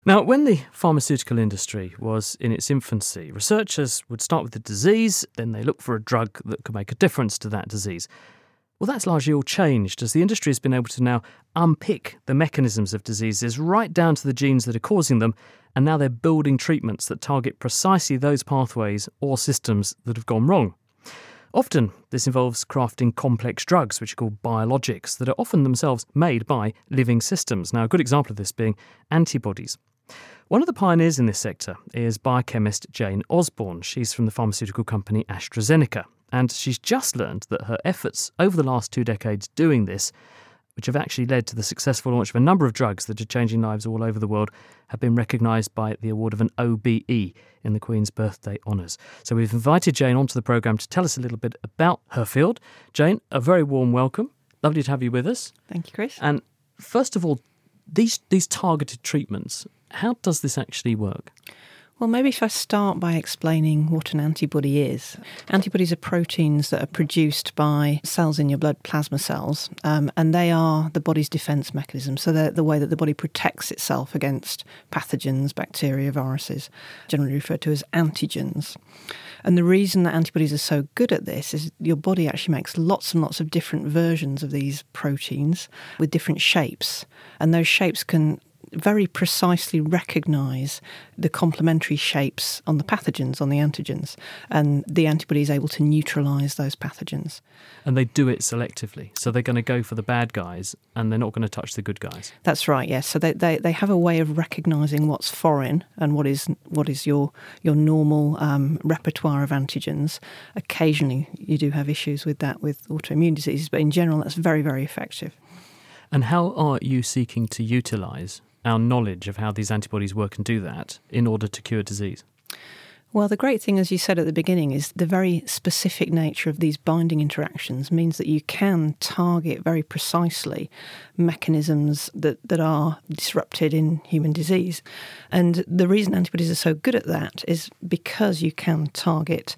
Now, when the pharmaceutical industry was in its infancy, researchers would start with the disease, then they look for a drug that could make a difference to that disease. Well, that's largely all changed as the industry has been able to now unpick the mechanisms of diseases right down to the genes that are causing them, and now they're building treatments that target precisely those pathways or systems that have gone wrong. Often, this involves crafting complex drugs, which are called biologics, that are often themselves made by living systems. Now, a good example of this being antibodies. One of the pioneers in this sector is biochemist Jane Osborne. She's from the pharmaceutical company AstraZeneca, and she's just learned that her efforts over the last 2 decades doing this, which have actually led to the successful launch of a number of drugs that are changing lives all over the world, have been recognised by the award of an OBE in the Queen's Birthday Honours. So we've invited Jane onto the programme to tell us a little bit about her field. Jane, a very warm welcome. Lovely to have you with us. Thank you, Chris. And first of all, these targeted treatments, how does this actually work? Well, maybe if I start by explaining what an antibody is. Antibodies are proteins that are produced by cells in your blood, plasma cells, and they are the body's defence mechanism. So they're the way that the body protects itself against pathogens, bacteria, viruses, generally referred to as antigens. And the reason that antibodies are so good at this is your body actually makes lots and lots of different versions of these proteins with different shapes. And those shapes can very precisely recognise the complementary shapes on the pathogens, on the antigens, and the antibody is able to neutralise those pathogens. And they do it selectively, so they're going to go for the bad guys and they're not going to touch the good guys. That's right, yes. So they have a way of recognising what's foreign and what is your normal repertoire of antigens. Occasionally you do have issues with that with autoimmune diseases, but in general that's very, very effective. And how are you seeking to utilise our knowledge of how these antibodies work and do that in order to cure disease? Well, the great thing, as you said at the beginning, is the very specific nature of these binding interactions means that you can target very precisely mechanisms that are disrupted in human disease. And the reason antibodies are so good at that is because you can target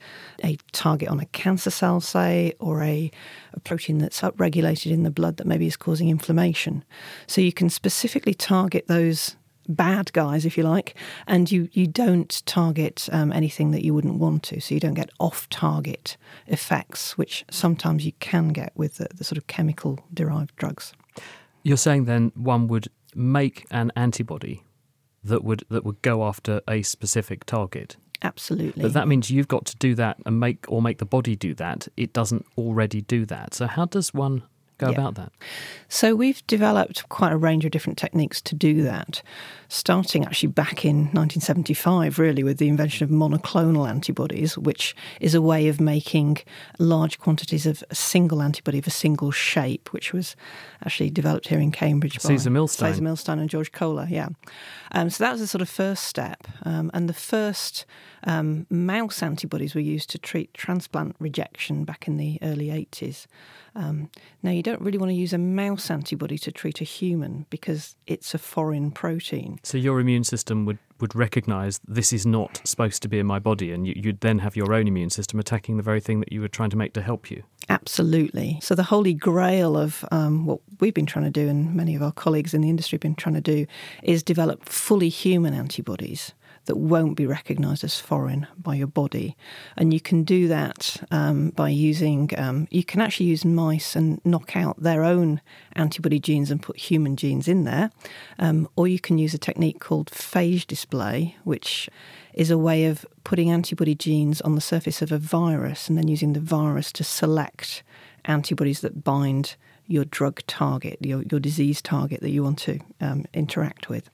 on a cancer cell, say, or a protein that's upregulated in the blood that maybe is causing inflammation. So you can specifically target those bad guys, if you like, and you don't target anything that you wouldn't want to, so you don't get off-target effects, which sometimes you can get with the sort of chemical-derived drugs. You're saying then one would make an antibody that would go after a specific target? Absolutely. But that means you've got to do that and make the body do that. It doesn't already do that. So how does one go about that? So we've developed quite a range of different techniques to do that, starting actually back in 1975, really, with the invention of monoclonal antibodies, which is a way of making large quantities of a single antibody of a single shape, which was actually developed here in Cambridge by Cesar Milstein and George Kohler, yeah. So that was the sort of first step. And the first mouse antibodies were used to treat transplant rejection back in the early 80s. Now, you don't really want to use a mouse antibody to treat a human because it's a foreign protein. So your immune system would recognise this is not supposed to be in my body, and you'd then have your own immune system attacking the very thing that you were trying to make to help you. Absolutely. So the holy grail of what we've been trying to do, and many of our colleagues in the industry have been trying to do, is develop fully human antibodies that won't be recognised as foreign by your body. And you can do that by using, you can actually use mice and knock out their own antibody genes and put human genes in there. Or you can use a technique called phage display, which is a way of putting antibody genes on the surface of a virus and then using the virus to select antibodies that bind your drug target, your disease target that you want to interact with.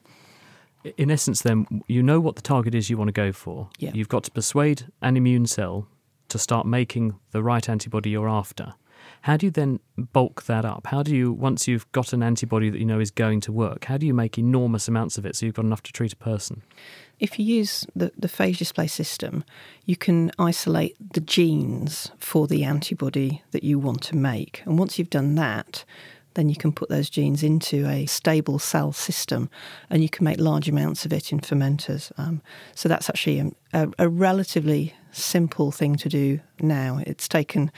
In essence, then, you know what the target is you want to go for. Yeah. You've got to persuade an immune cell to start making the right antibody you're after. How do you then bulk that up? How do you, once you've got an antibody that you know is going to work, how do you make enormous amounts of it so you've got enough to treat a person? If you use the phage display system, you can isolate the genes for the antibody that you want to make. And once you've done that, then you can put those genes into a stable cell system and you can make large amounts of it in fermenters. So that's actually a relatively simple thing to do now. It's taken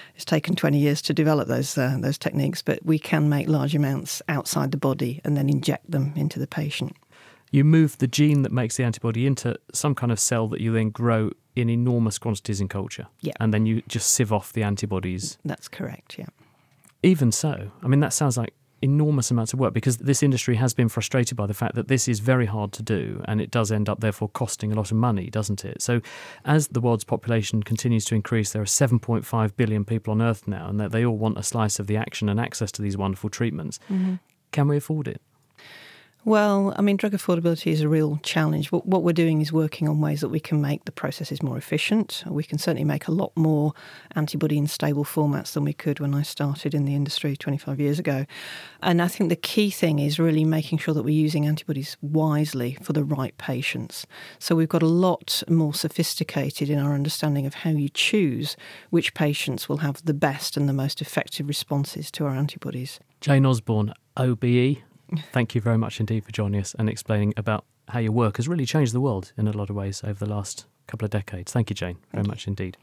20 years to develop those techniques, but we can make large amounts outside the body and then inject them into the patient. You move the gene that makes the antibody into some kind of cell that you then grow in enormous quantities in culture. Yeah. And then you just sieve off the antibodies. That's correct, yeah. Even so, I mean, that sounds like enormous amounts of work, because this industry has been frustrated by the fact that this is very hard to do, and it does end up therefore costing a lot of money, doesn't it? So as the world's population continues to increase, there are 7.5 billion people on Earth now, and that they all want a slice of the action and access to these wonderful treatments. Mm-hmm. Can we afford it? Well, I mean, drug affordability is a real challenge. What we're doing is working on ways that we can make the processes more efficient. We can certainly make a lot more antibody in stable formats than we could when I started in the industry 25 years ago. And I think the key thing is really making sure that we're using antibodies wisely for the right patients. So we've got a lot more sophisticated in our understanding of how you choose which patients will have the best and the most effective responses to our antibodies. Jane Osborne, OBE, thank you very much indeed for joining us and explaining about how your work has really changed the world in a lot of ways over the last couple of decades. Thank you, Jane, very much indeed.